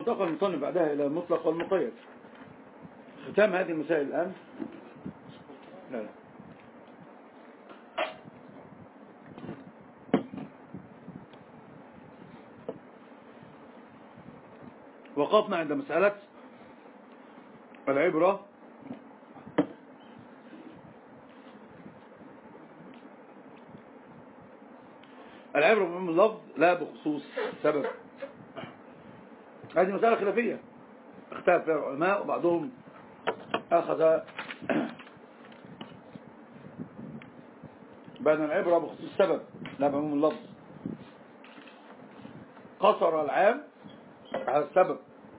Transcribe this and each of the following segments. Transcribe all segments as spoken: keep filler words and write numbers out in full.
انتقل المصنف بعدها إلى المطلق والمقيد. ختام هذه المسائل الآن. لا لا وقفنا عند مسألة العبرة العبرة بعموم اللفظ لا بخصوص سبب. هذه مسألة خلافية اختلف فيها العلماء، وبعضهم أخذ بأن العبرة بخصوص السبب لا بعموم اللفظ، قصر العام على السبب.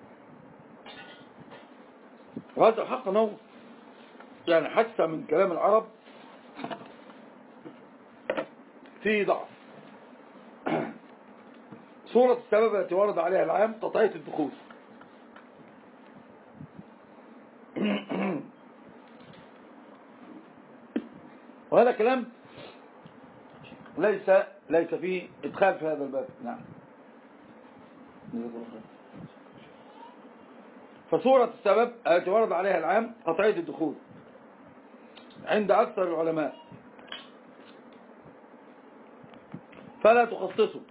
وهذا الحق أنه يعني حتى من كلام العرب فيه ضعف. صورة السبب التي ورد عليها العام قطعية الدخول. وهذا كلام ليس ليس فيه إدخال في هذا الباب. نعم. فصورة السبب التي ورد عليها العام قطعية الدخول عند أكثر العلماء، فلا تخصصه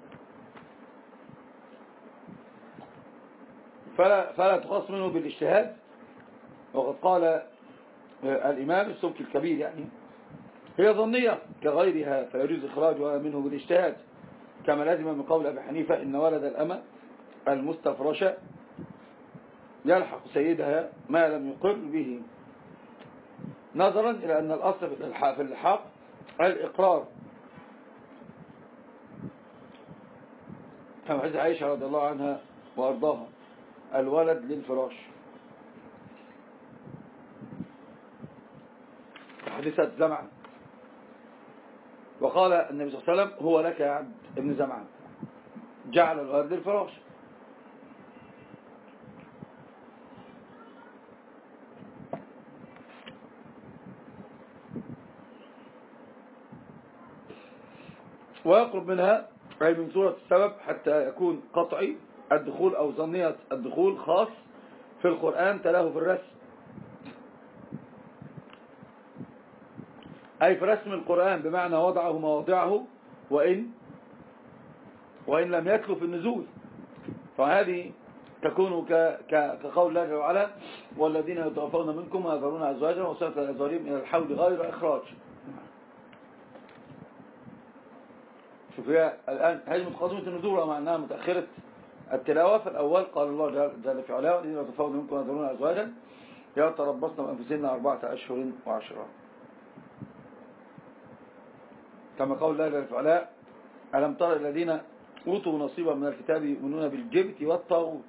فلا, فلا تخص منه بالاجتهاد. وقد قال الإمام السبكي الكبير يعني هي ظنية كغيرها فيجوز إخراجها منه بالاجتهاد، كما لازم من قول أبي حنيفة إن ولد الأمة المستفرشة يلحق سيدها ما لم يقر به، نظرا إلى أن الأصل في الإلحاق الإقرار، كما حديث عائشة رضي الله عنها وأرضاها الولد للفراش، حديثة زمعة. وقال النبي صلى الله عليه وسلم هو لك يا عبد ابن زمعة، جعل الولد للفراش. ويقرب منها أي من صورة السبب حتى يكون قطعي الدخول أو ظنية الدخول خاص في القرآن تلاه في الرسم، أي في رسم القرآن بمعنى وضعه مواضعه وإن وإن لم يتلو في النزول. فهذه تكون كقول الله جل وعلا والذين يتوفون منكم ويذرون أزواجا وصية لأزواجهم إلى الحول غير إخراج. شوف هي الآن هذه متقدمة النزول مع أنها متأخرة التلاوة. فالأول قال الله جل في علاه والذين يتوفون منكم ويذرون أزواجا يتربصن بأنفسهن أربعة أشهر وعشرة، كما قول الله جل في علاه ألم تر الذين أوتوا نصيبا من الكتاب يؤمنون بالجبت والطاغوت.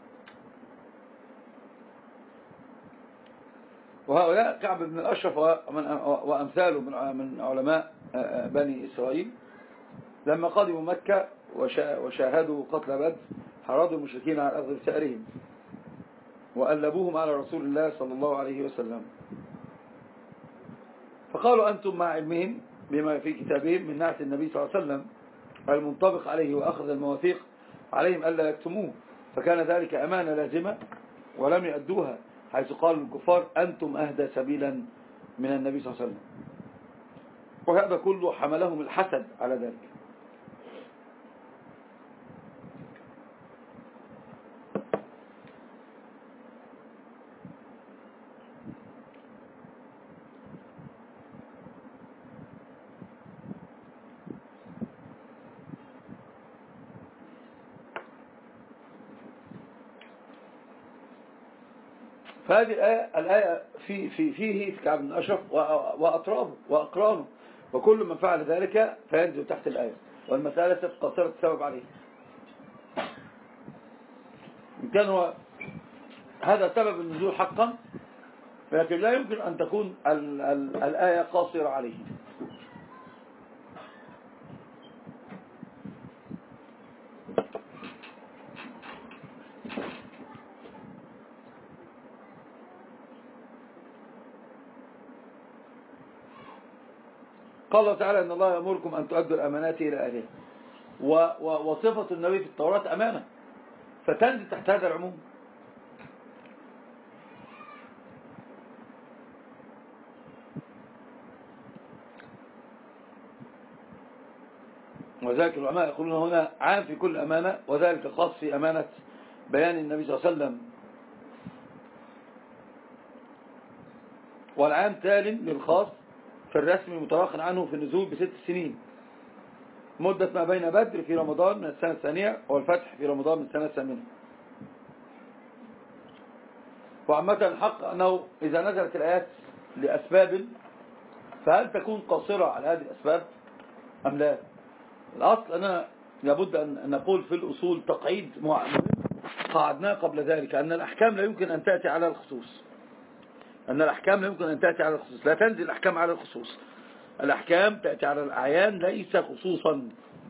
وهؤلاء كعب بن الأشرف وأمثاله من علماء بني إسرائيل لما قدموا مكة وشاهدوا قتل بدر حرضوا المشركين على أخذ ثأرهم وألبوهم على رسول الله صلى الله عليه وسلم، فقالوا أنتم مع علمهم بما في كتابهم من نعت النبي صلى الله عليه وسلم المنطبق عليه وأخذ المواثيق عليهم ألا يكتموه، فكان ذلك أمانة لازمة ولم يؤدوها، حيث قال الكفار أنتم أهدى سبيلا من النبي صلى الله عليه وسلم. وهذا كله حملهم الحسد على ذلك. فهذه الآية, الآية في في فيه في كعب بن أشرف وأطرابه وأقرانه وكل من فعل ذلك فينزل تحت الآية، والمسألة قصرت السبب عليه. إن كان هو هذا سبب النزول حقا، لكن لا يمكن أن تكون ال ال الآية قاصرة عليه. قال الله تعالى إن الله يأمركم أن تؤدوا الأمانات إلى أهلها، وصفة النبي في التوراة أمانة، فتنزل تحت هذا العموم. وذلك العلماء يقولون هنا عام في كل أمانة، وذلك خاص في أمانة بيان النبي صلى الله عليه وسلم، والعام تال للخاص في الرسم المتراخٍ عنه في النزول بست سنين، مدة ما بين بدر في رمضان من السنة الثانية والفتح في رمضان من السنة الثامنة. وعامة الحق أنه إذا نزلت الآيات لأسباب فهل تكون قاصرة على هذه الأسباب أم لا؟ الأصل أنا لابد أن نقول في الأصول تقعيد مهم قعدناه قبل ذلك، أن الأحكام لا يمكن أن تأتي على الخصوص، أن الأحكام لا يمكن أن تأتي على الخصوص، لا تنزل الأحكام على الخصوص، الأحكام تأتي على الأعيان ليس خصوصا،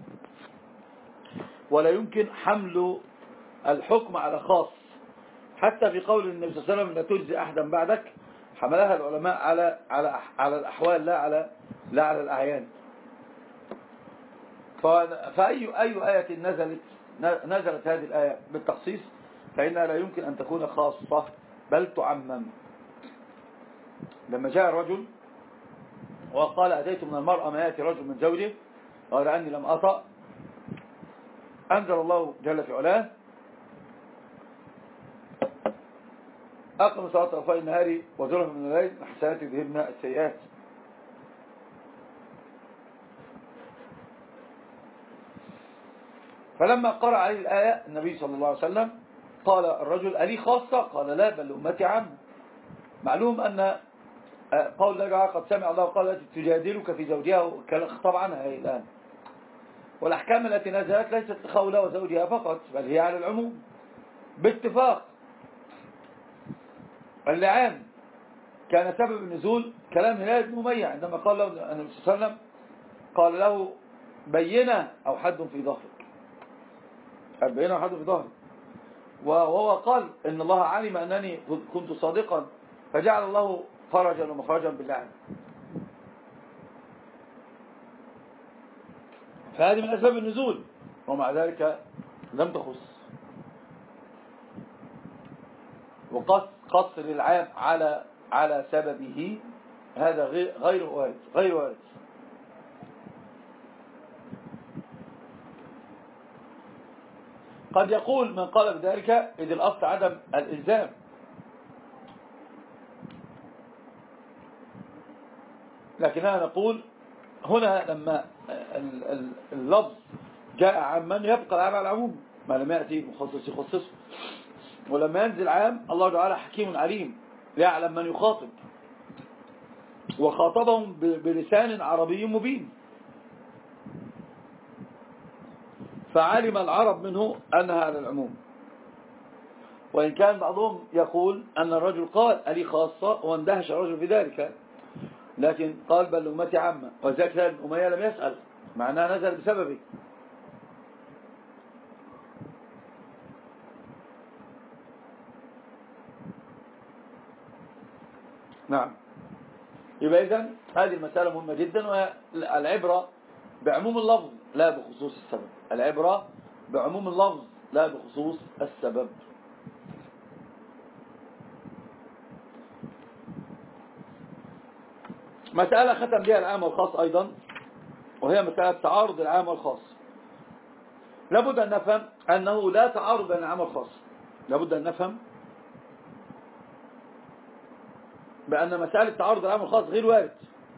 ولا يمكن حمل الحكم على خاص. حتى في قول النبي صلى الله عليه وسلم لا تجزي أحدا بعدك، حملها العلماء على على على الأحوال لا على لا على الأعيان. فأي أي آية نزلت نزلت هذه الآية بالتخصيص فإنها لا يمكن أن تكون خاصة بل تعمم. لما جاء الرجل وقال أتيت من المرأة ما يأتي رجل من زوجه قال أني لم أطأ، أنزل الله جل في علاه أقم صلاة طرفي النهار وزلفا من الليل الحسنات يذهبن السيئات. فلما قرأ عليه الآية النبي صلى الله عليه وسلم قال الرجل ألي خاصة؟ قال لا بل أمتي عام. معلوم أن قول الله قد سمع الله قال التي تجادلك في زوجها خطاب عنها هي الآن، والأحكام التي نزلت ليست لخولها وزوجها فقط بل هي على العموم باتفاق. اللعان كان سبب النزول كلام هلال بن أمية عندما قال له النبي صلى الله عليه وسلم قال له بينة أو حد في ظهرك، قال بينة أو حد في ظهرك، وهو قال إن الله علم أنني كنت صادقا فجعل الله فرجا ومخرجا باللعن. فهذه من أسباب النزول، ومع ذلك لم تخص. وقصر العام على على سببه هذا غير غير وارد غير وارد. قد يقول من قال بذلك إذ الأصل عدم الإلزام، لكننا نقول هنا لما اللفظ جاء عاما يبقى العام على العموم، ما لم يأتي مخصص يخصصه. ولما ينزل عام الله تعالى حكيم عليم يعلم من يخاطب، وخاطبهم بلسان عربي مبين، فعلم العرب منه أنها على العموم. وإن كان بعضهم يقول أن الرجل قال ألي خاصة واندهش الرجل في ذلك، لكن قال بل أمتي عامة، وذلك ابن أمية لم يسأل معناه نزل بسببه. نعم. يبقى إذن هذه المسألة مهمة جدا، والعبرة بعموم اللفظ لا بخصوص السبب، العبرة بعموم اللفظ لا بخصوص السبب. مسألة ختم بها العام والخاص أيضا، وهي مسألة تعارض العام والخاص. لابد أن نفهم أنه لا تعارض بين العام والخاص، لابد أن نفهم بأن مسألة تعارض العام والخاص غير وارد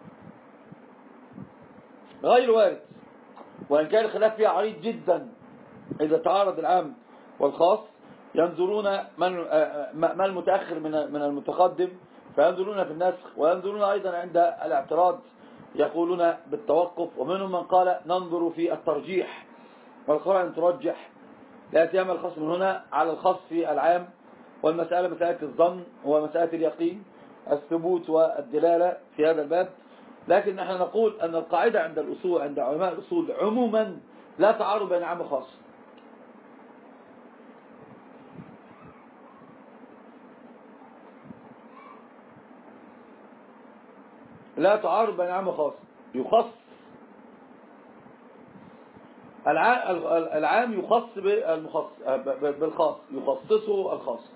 غير وارد وإن كان الخلاف فيها عريض جدا. إذا تعارض العام والخاص ينظرون ما المتأخر من المتقدم فينظرون في النسخ، وينظرون أيضا عند الاعتراض يقولون بالتوقف، ومنهم من قال ننظر في الترجيح والقرائن ترجح، لا سيما الخصم من هنا على الخاص في العام. والمسألة مسألة الظن ومسألة اليقين، الثبوت والدلالة في هذا الباب. لكن نحن نقول أن القاعدة عند الأصول عند علماء الأصول عموما لا تعارض بين عام وخاص، لا تعارض بين عام وخاص. يخص العام يخص بالخاص، يخصصه الخاص.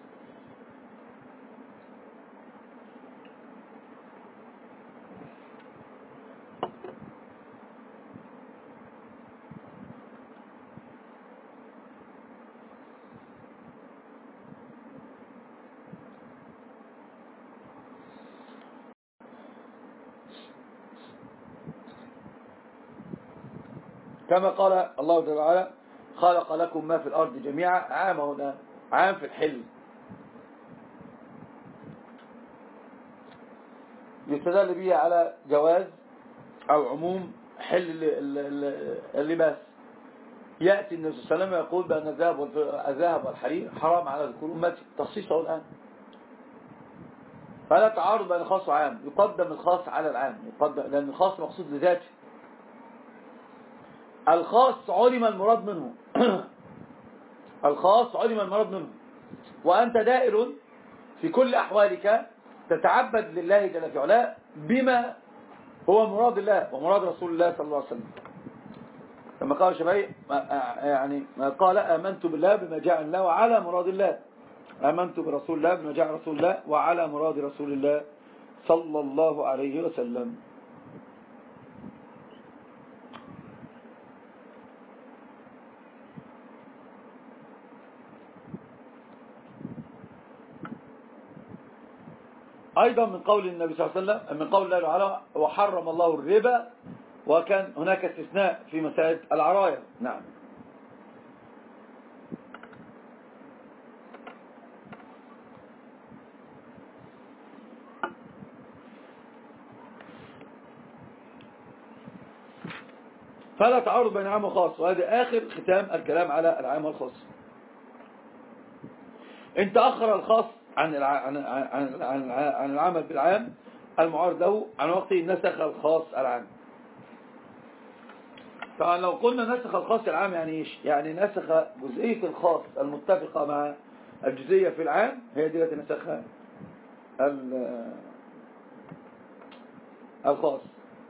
كما قال الله تعالى خلق لكم ما في الأرض جميعا. عام هنا عام في الحل، يستدل به على جواز أو عموم حل اللباس. يأتي النبي صلى الله عليه وسلم يقول بأن الذهب والحرير حرام على ذكور أمتي، تخصيصه الآن. فلا تعارض بين الخاص وعام، يقدم الخاص على العام، يقدم لأن الخاص مقصود لذاته. الخاص علم المراد منه الخاص علم المراد منه، وأنت دائر في كل أحوالك تتعبد لله جل في علاه بما هو مراد الله ومراد رسول الله صلى الله عليه وسلم. كما قال شبيه يعني ما قال آمنت بالله بما جاء الله وعلى مراد الله، آمنت برسول الله بما جاء رسول الله وعلى مراد رسول الله صلى الله عليه وسلم. أيضا من قول النبي صلى الله عليه وسلم، من قول الله تعالى وحرم الله الربا، وكان هناك استثناء في مسائل العراية. نعم. فلا تعارض بين عام وخاص، وهذا آخر ختام الكلام على العام والخاص. إن تأخر الخاص عن عن عن عن العمل بالعام المعارض له عن وقته نسخ الخاص العام. طبعا لو قلنا نسخ الخاص العام يعني ايش؟ يعني نسخ جزئية الخاص المتفقة مع الجزئية في العام، هي دي التي نسخها الخاص.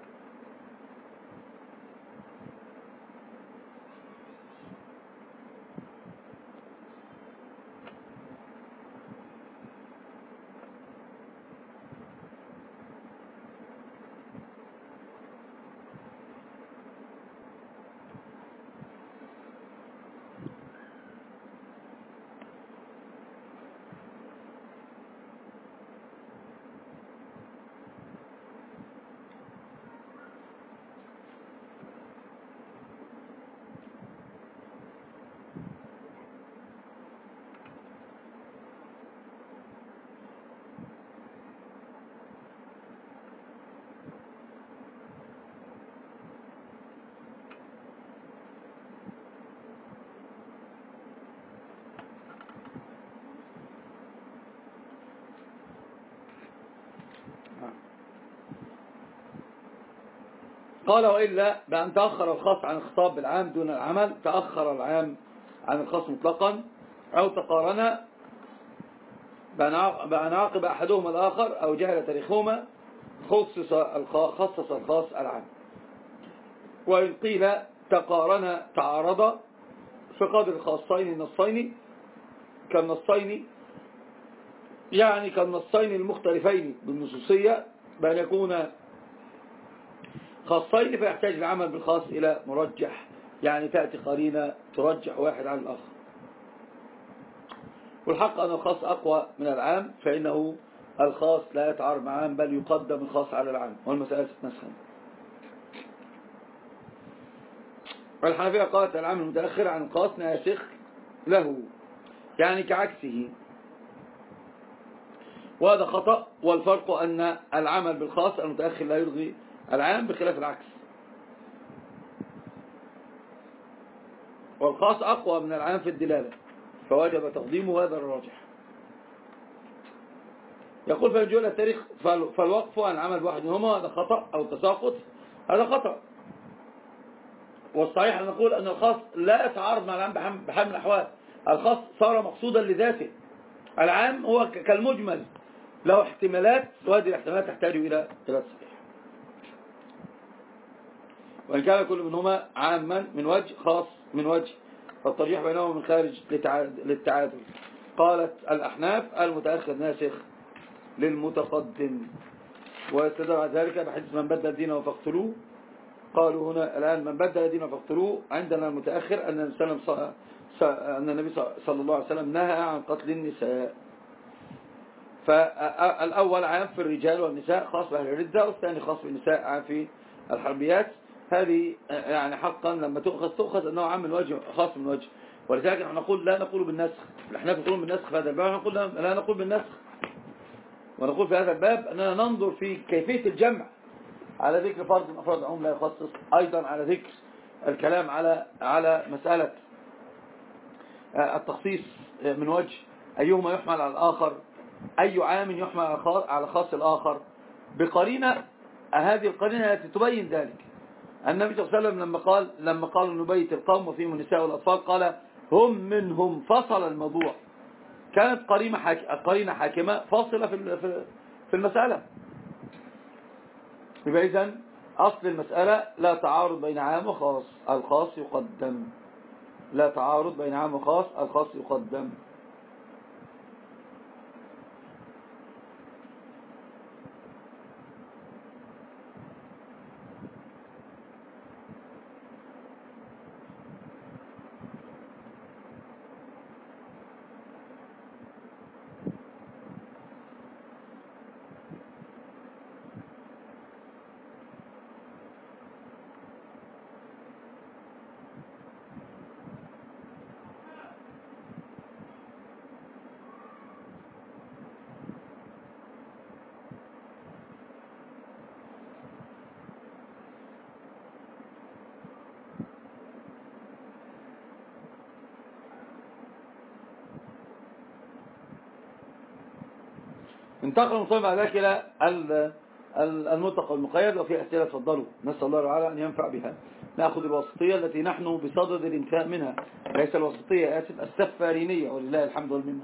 قال وإلا بأن تأخر الخاص عن الخطاب بالعام دون العمل، تأخر العام عن الخاص مطلقا، أو تقارن بأن عاقب أحدهما الآخر أو جهل تاريخهما خصص خصص الخاص العام. وإن قيل تقارن تعارض فقدر الخاصين النصين كالنصين، يعني كالنصين المختلفين بالنصوصية، بأن يكون خاصين فيحتاج العمل بالخاص إلى مرجح، يعني تأتي قرينة ترجح واحد عن الآخر. والحق أن الخاص أقوى من العام، فإنه الخاص لا يتعارض مع العام بل يقدم الخاص على العام، والمسألة نسخا. والحنفية قالت العام المتأخر عن الخاص ناسخ له، يعني كعكسه، وهذا خطأ. والفرق أن العمل بالخاص المتأخر لا يلغي العام بخلاف العكس، والخاص أقوى من العام في الدلالة فوجب تقديمه، هذا الراجح. يقول في الجولة التاريخ فالوقف عن العمل بواحد منهما هذا خطأ، أو التساقط هذا خطأ. والصحيح أن نقول أن الخاص لا يتعارض مع العام بحال من الأحوال، الخاص صار مقصودا لذاته، العام هو كالمجمل له احتمالات، وهذه الاحتمالات تحتاج إلى إلى الصحيح. وإن كان كل منهما عاما من وجه خاص من وجه، فالترجيح بينهما من خارج للتعادل. قالت الأحناف المتأخر ناسخ للمتقدم، ويستدعى ذلك بحديث من بدل دينه فاقتلوه. قالوا هنا الآن من بدل دينه فاقتلوه، عندنا المتأخر أن النبي صلى الله عليه وسلم نهى عن قتل النساء. فالأول عام في الرجال والنساء خاص بأهل الردة، والثاني خاص بالنساء عام في الحربيات. هذه يعني حقا لما تؤخذ تؤخذ أنه عام من وجه خاص من وجه، ولذلك نحن نقول لا نقول بالنسخ. نحن نقول بالنسخ في هذا الباب، نقول لا نقول بالنسخ، ونقول في هذا الباب أننا ننظر في كيفية الجمع على ذكر فرض من أفراد العموم لا يخصص، أيضا على ذكر الكلام على على مسألة التخصيص من وجه أيهما يحمل على الآخر، أي عام يحمل على خاص الآخر بقرينة. هذه القرينة التي تبين ذلك. النبي صلى الله عليه وسلم لما قال لما قالوا نبيت القوم وفيهم النساء والأطفال قال هم منهم، فصل الموضوع. كانت قرينة حاك... قرينة حاكمة فاصلة في في المسألة. يبقى إذن أصل المسألة لا تعارض بين عام وخاص، الخاص يقدم. لا تعارض بين عام وخاص، الخاص يقدم. انتقل المصنف بعد ذلك إلى المطلق والمقيد، وفي أسئلة تفضلوا، نسأل الله تعالى أن ينفع بها. نأخذ الوسطية التي نحن بصدد الانتهاء منها، ليس الوسطية آسف السفارينية، ولله الحمد والمنة.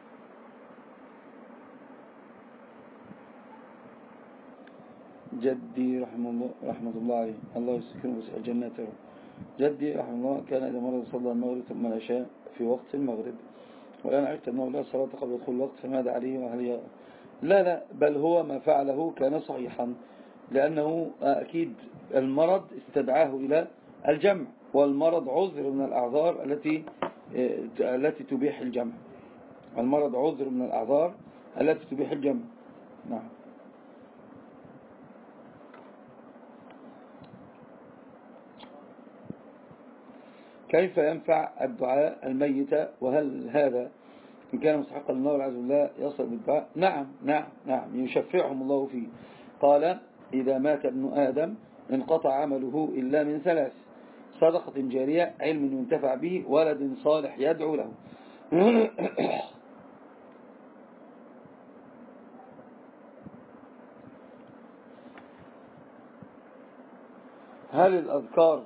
جدي رحمه الله رحمه الله عليه، الله يسكنه الجنات. جدي رحمه الله كان إذا مرض صلى المغرب ثم العشاء في وقت المغرب، والآن عرفت أنه لا صلاة قبل دخول الوقت، فماذا عليه وهل لا لا بل هو ما فعله كان صحيحا، لأنه أكيد المرض استدعاه إلى الجمع، والمرض عذر من الأعذار التي التي تبيح الجمع. المرض عذر من الأعذار التي تبيح الجمع. نعم. كيف ينفع الدعاء الميت، وهل هذا إن كان مستحقا لله والعياذ بالله يصل بالدعاء؟ نعم نعم نعم يشفعهم الله فيه. قال إذا مات ابن آدم انقطع عمله إلا من ثلاث: صدقة جارية، علم ينتفع به، ولد صالح يدعو له. هل الأذكار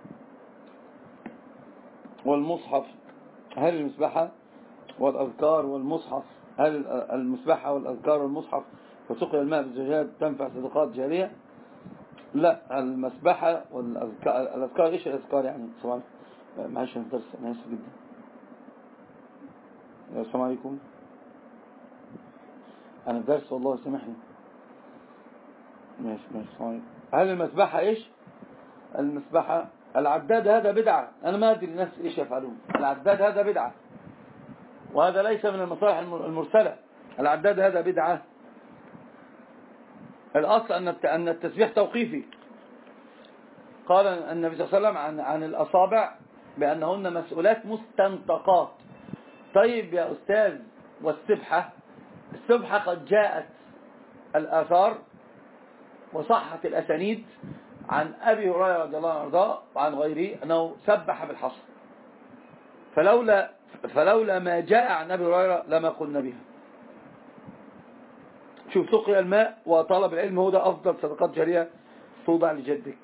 والمصحف هل المسبحة والأذكار والمصحف هل المسبحة والأذكار والمصحف وسقي الماء بالزجاج تنفع صدقات جارية؟ لا، المسبحة والأذكار الأذكار إيش الأذكار يعني؟ طبعا معلش أنا درس أنا آسف جدا. السلام عليكم، أنا درس والله سامحني. ماشي ماشي. السلام عليكم. هل المسبحة إيش؟ المسبحة العداد هذا بدعة، أنا ما أدري الناس إيش يفعلون. العداد هذا بدعة، وهذا ليس من المصالح المرسلة. العداد هذا بدعة. الأصل أن التسبيح توقيفي. قال النبي صلى الله عليه وسلم عن, عن الأصابع بأنهن مسؤولات مستنطقات. طيب يا أستاذ، والسبحة؟ السبحة قد جاءت الآثار وصحت الأسانيد عن أبي هريرة رضي الله عنه وارضاه وعن غيره أنه سبح بالحصى، فلولا فلولا ما جاء عن أبي هريرة لما قلنا بها. شوف، سقي الماء وطلب العلم هو ده أفضل صدقات جارية توضع لجدك.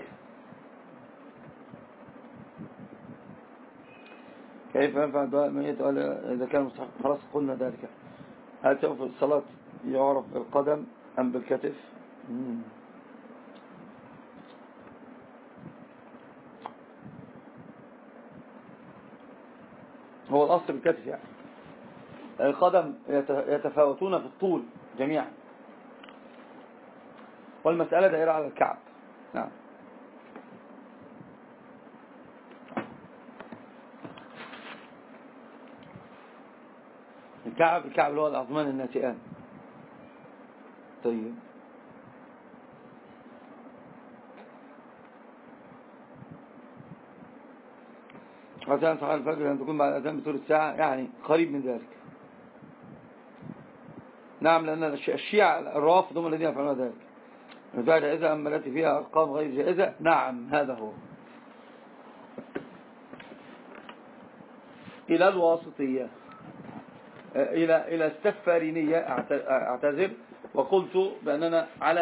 كيف ينفع الدعاء الميت إذا كان مستحق؟ خلاص قلنا ذلك. هل سوف الصلاة يعرف بالقدم أم بالكتف؟ مم. هو الأصل بالكتف يعني. القدم يتفاوتون في الطول جميعا، والمسألة دائرة على الكعب. نعم. الكعب الكعب اللي هو العظمان الناتئان. طيب أذان صلاة الفجر أن تكون بعد الأذان بثلث ساعة، يعني قريب من ذلك. نعم، لأن الشيعة الرافض هم الذين يفعلون ذلك. الفعل جائزة أما التي فيها أرقام غير جائزة، نعم هذا هو. إلى الواسطية، إلى إلى السفارينية أعتذر، وقلت بأننا على